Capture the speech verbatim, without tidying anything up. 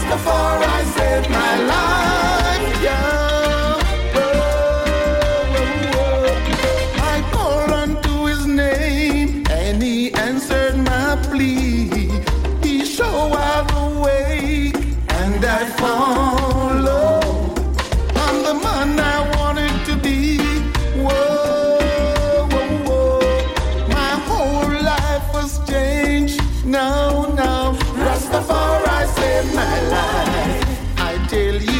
Rastafari saved my life, yeah. Oh, oh, oh. I called unto his name and he answered my plea. He showed out the way and I follow. I'm the man I wanted to be. Whoa, whoa, whoa. My whole life was changed. No, no. Rastafari saved my life. I tell you.